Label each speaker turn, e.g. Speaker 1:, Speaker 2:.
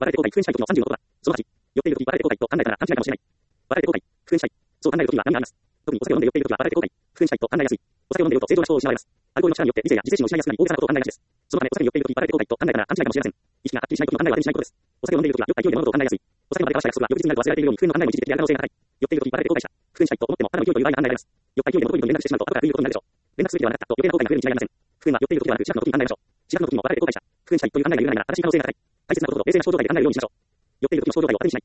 Speaker 1: 笑えて後悔、復縁したい時の30のことだ。その8、酔っている時、笑えて後悔と考えたら勘違いかもしれない。笑えて後悔、復縁したい。そう考える時には何があります。特にお酒を飲んで酔っている時は笑えて後悔、復縁したいと考えやすい。お酒を飲んでいると正常な人を失われます。アルコールの力によって理性や自制心を失いやすくなり、大げさなことを考えがちです。そのため、お酒に酔っている時、笑えて後悔と考えたら勘違いかもしれません。意識がはっきりしない時の考えは当てにしないことです。お酒を飲んでいる時は酔った勢いで物事を考えやすい。お酒の場で交わした約束は翌日になると忘れられているように、復縁の考えも一時的である可能性が高い。酔っている時、笑えて後悔した。復縁したいと思っても、ただの勢いという場合が案内られます。酔った勢いで元恋人に連絡してしまうと、後から不意ということになるでしょう。連絡すべきではなかったと余計な後悔が増えるに違いありません。復縁は酔っている時ではなく、近くの時に考えましょう。近くの時にも笑えて後悔した。復縁したいという考えが揺るがないなら、正しい可能性が高い。大切なことほど冷静な衝動態で考えるようにしましょう。酔っている時の衝動態を当てにしない。